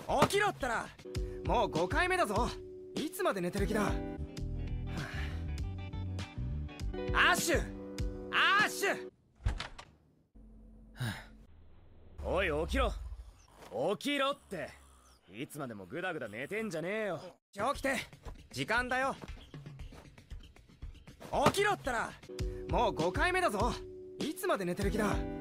起きろったら。もう5回目だぞ。いつまで寝てる気だ。アッシュアッシュ。おい起きろ、起きろって。いつまでもグダグダ寝てんじゃねえよ。起きて、時間だよ。起きろったら。もう5回目だぞ。いつまで寝てる気だ。